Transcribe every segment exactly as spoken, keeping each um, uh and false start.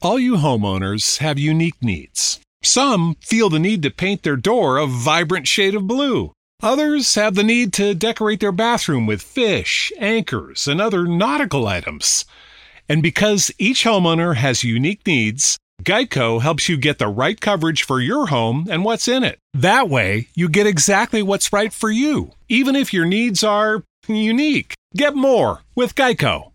All you homeowners have unique needs. Some feel the need to paint their door a vibrant shade of blue. Others have the need to decorate their bathroom with fish, anchors, and other nautical items. And because each homeowner has unique needs, Geico helps you get the right coverage for your home and what's in it. That way, you get exactly what's right for you, even if your needs are unique. Get more with Geico.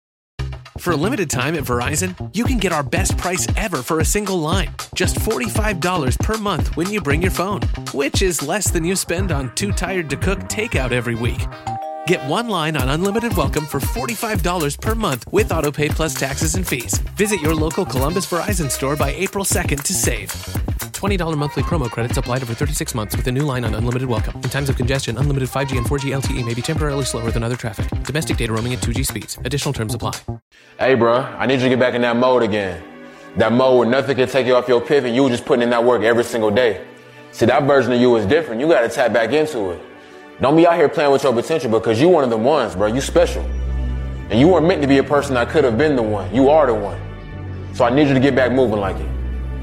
For a limited time at Verizon, you can get our best price ever for a single line. Just forty-five dollars per month when you bring your phone, which is less than you spend on Too Tired to Cook takeout every week. Get one line on Unlimited Welcome for forty-five dollars per month with AutoPay plus taxes and fees. Visit your local Columbus Verizon store by April second to save. twenty dollars monthly promo credits applied over thirty-six months with a new line on Unlimited Welcome. In times of congestion, unlimited five G and four G L T E may be temporarily slower than other traffic. Domestic data roaming at two G speeds. Additional terms apply. Hey, bro, I need you to get back in that mode again. That mode where nothing can take you off your pivot. You were just putting in that work every single day. See, that version of you is different. You got to tap back into it. Don't be out here playing with your potential because you one of them ones, bro. You special. And you weren't meant to be a person that could have been the one. You are the one. So I need you to get back moving like it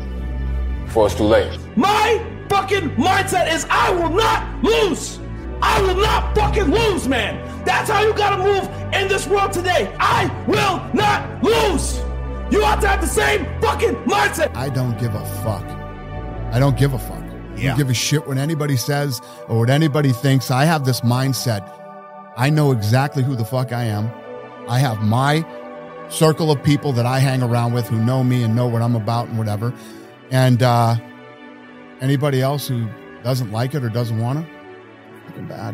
before it's too late. My fucking mindset is I will not lose. I will not fucking lose, man. That's how you gotta move in this world today. I will not lose. You have to have the same fucking mindset. I don't give a fuck. I don't give a fuck. I don't give a shit what anybody says or what anybody thinks. I have this mindset. I know exactly who the fuck I am. I have my circle of people that I hang around with who know me and know what I'm about and whatever. And uh, anybody else who doesn't like it or doesn't want it, fucking bad.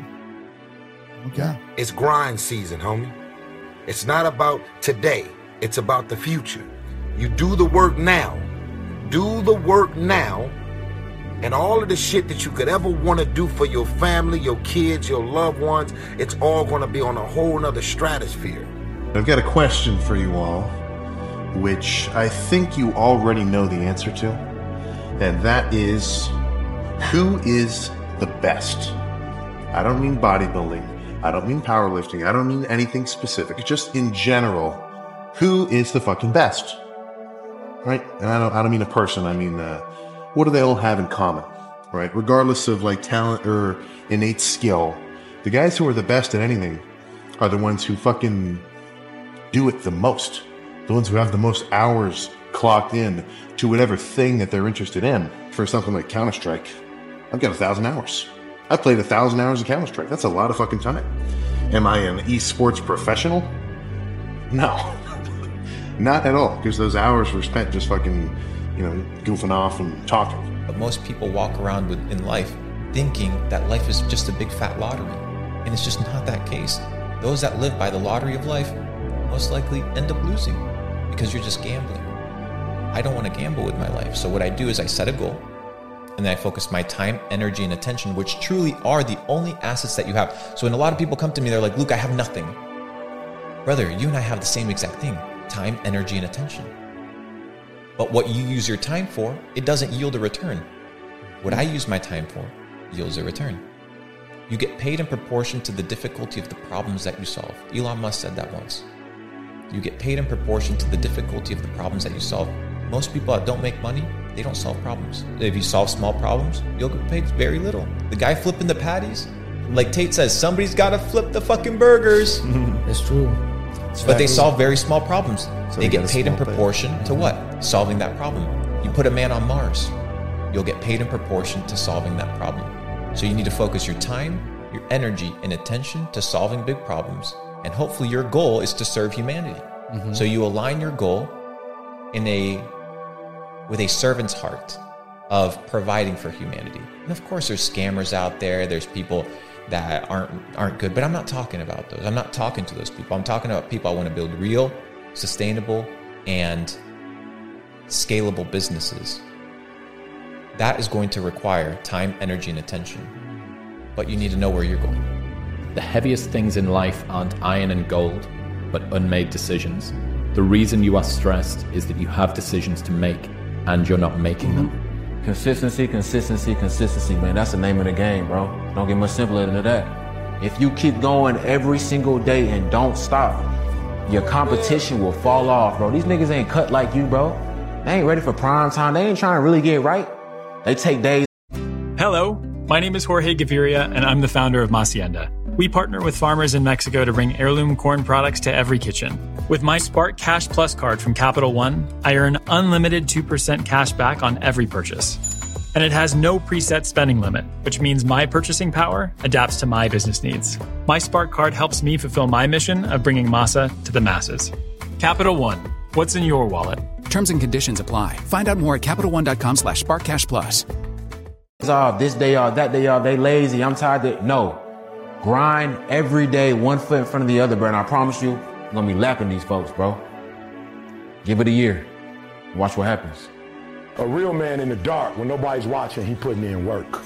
Okay. It's grind season, homie. It's not about today. It's about the future. You do the work now. Do the work now. And all of the shit that you could ever want to do for your family, your kids, your loved ones, it's all going to be on a whole nother stratosphere. I've got a question for you all, which I think you already know the answer to. And that is, who is the best? I don't mean bodybuilding. I don't mean powerlifting. I don't mean anything specific. Just in general, who is the fucking best? Right? And I don't, I don't mean a person. I mean, uh, what do they all have in common, right? Regardless of like talent or innate skill, the guys who are the best at anything are the ones who fucking do it the most. The ones who have the most hours clocked in to whatever thing that they're interested in. For something like Counter-Strike, I've got a thousand hours. I played a thousand hours of Counter-Strike. That's a lot of fucking time. Am I an esports professional? No, not at all. Because those hours were spent just fucking, you know, goofing off and talking. But most people walk around with, in life thinking that life is just a big fat lottery. And it's just not that case. Those that live by the lottery of life most likely end up losing because you're just gambling. I don't want to gamble with my life. So what I do is I set a goal and then I focus my time, energy, and attention, which truly are the only assets that you have. So when a lot of people come to me, they're like, Luke, I have nothing. Brother, you and I have the same exact thing, time, energy, and attention. But what you use your time for, it doesn't yield a return. What I use my time for yields a return. You get paid in proportion to the difficulty of the problems that you solve. Elon Musk said that once. You get paid in proportion to the difficulty of the problems that you solve. Most people that don't make money, they don't solve problems. If you solve small problems, you'll get paid very little. The guy flipping the patties, like Tate says, somebody's got to flip the fucking burgers. That's true. But they solve very small problems. So they get paid in proportion pay. to what? Solving that problem. You put a man on Mars, you'll get paid in proportion to solving that problem. So you need to focus your time, your energy, and attention to solving big problems. And hopefully your goal is to serve humanity. Mm-hmm. So you align your goal in a with a servant's heart of providing for humanity. And of course there's scammers out there, there's people that aren't aren't good, but I'm not talking about those. I'm not talking to those people. I'm talking about people I want to build real, sustainable, and scalable businesses. That is going to require time, energy, and attention. But you need to know where you're going. The heaviest things in life aren't iron and gold, but unmade decisions. The reason you are stressed is that you have decisions to make and you're not making them. Consistency, consistency, consistency, man. That's the name of the game, bro. Don't get much simpler than that. If you keep going every single day and don't stop, your competition will fall off, bro. These niggas ain't cut like you, bro. They ain't ready for prime time. They ain't trying to really get right. They take days. Hello, my name is Jorge Gaviria, and I'm the founder of Macienda. We partner with farmers in Mexico to bring heirloom corn products to every kitchen. With my Spark Cash Plus card from Capital One, I earn unlimited two percent cash back on every purchase. And it has no preset spending limit, which means my purchasing power adapts to my business needs. My Spark card helps me fulfill my mission of bringing masa to the masses. Capital One, what's in your wallet? Terms and conditions apply. Find out more at CapitalOne.com slash SparkCashPlus. Off, this day off, that day off, they lazy, I'm tired. Of, no. Grind every day, one foot in front of the other, bro. And I promise you, I'm going to be lapping these folks, bro. Give it a year. Watch what happens. A real man in the dark, when nobody's watching, he putting in work.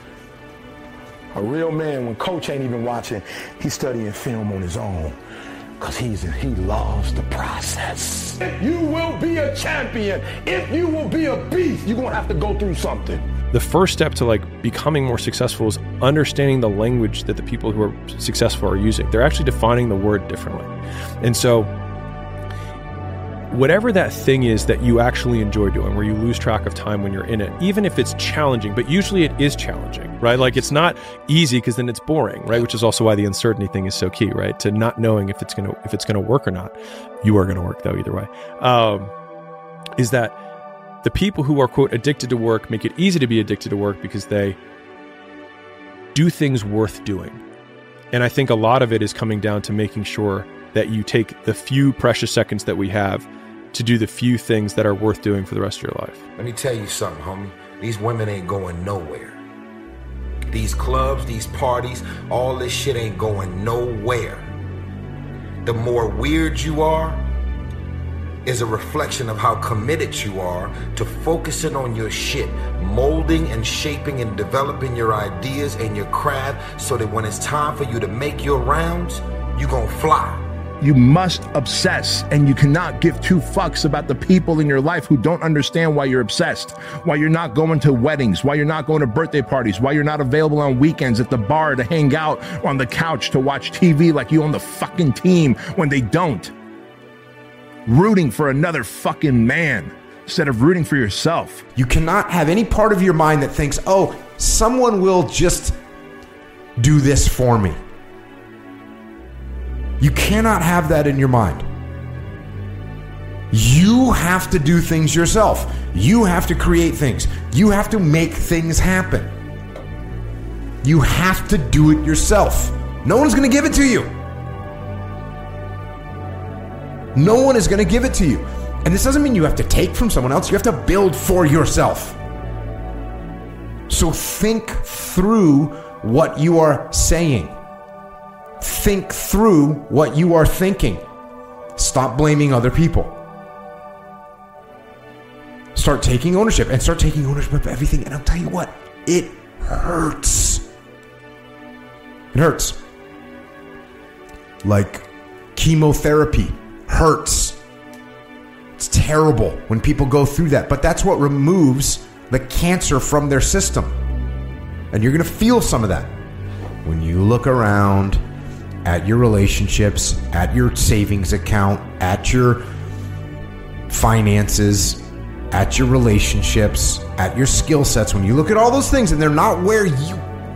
A real man, when coach ain't even watching, he's studying film on his own. Because he's he loves the process. If you will be a champion, if you will be a beast, you're going to have to go through something. The first step to like becoming more successful is understanding the language that the people who are successful are using. They're actually defining the word differently. And so whatever that thing is that you actually enjoy doing, where you lose track of time when you're in it, even if it's challenging, but usually it is challenging, right? Like it's not easy because then it's boring, right? Which is also why the uncertainty thing is so key, right? To not knowing if it's going to, if it's going to work or not. You are going to work though, either way. Um, is that the people who are, quote, addicted to work make it easy to be addicted to work because they do things worth doing. And I think a lot of it is coming down to making sure that you take the few precious seconds that we have to do the few things that are worth doing for the rest of your life. Let me tell you something, homie. These women ain't going nowhere. These clubs, these parties, all this shit ain't going nowhere. The more weird you are, is a reflection of how committed you are to focusing on your shit, molding and shaping and developing your ideas and your craft so that when it's time for you to make your rounds, you gonna fly. You must obsess, and you cannot give two fucks about the people in your life who don't understand why you're obsessed, why you're not going to weddings, why you're not going to birthday parties, why you're not available on weekends at the bar to hang out on the couch to watch T V like you own the fucking team when they don't. Rooting for another fucking man instead of rooting for yourself. You cannot have any part of your mind that thinks, oh, someone will just do this for me. You cannot have that in your mind. You have to do things yourself. You have to create things. You have to make things happen. You have to do it yourself. No one's going to give it to you. No one is going to give it to you. And this doesn't mean you have to take from someone else. You have to build for yourself. So think through what you are saying. Think through what you are thinking. Stop blaming other people. Start taking ownership and start taking ownership of everything. And I'll tell you what, it hurts. It hurts. Like chemotherapy hurts. It's terrible when people go through that, but that's what removes the cancer from their system. And you're going to feel some of that when you look around at your relationships, at your savings account, at your finances, at your relationships, at your skill sets. When you look at all those things and they're not where you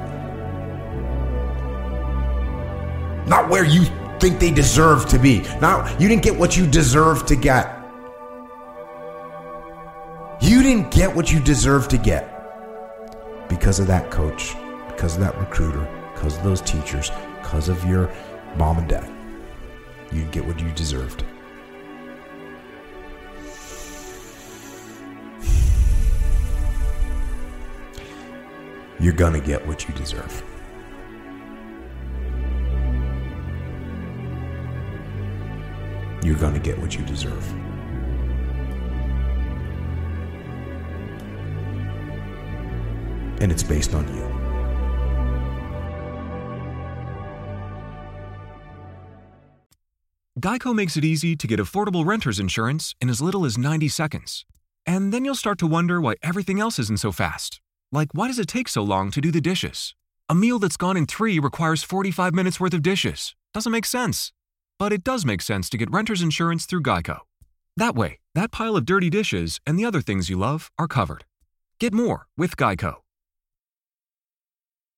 not where you think they deserve to be. Not you didn't get what you deserve to get. You didn't get what you deserve to get because of that coach, because of that recruiter, because of those teachers, because of your mom and dad. You didn't get what you deserved. You're gonna get what you deserve. You're gonna get what you deserve. And it's based on you. Geico makes it easy to get affordable renter's insurance in as little as ninety seconds. And then you'll start to wonder why everything else isn't so fast. Like, why does it take so long to do the dishes? A meal that's gone in three requires forty-five minutes worth of dishes. Doesn't make sense. But it does make sense to get renter's insurance through Geico. That way, that pile of dirty dishes and the other things you love are covered. Get more with Geico.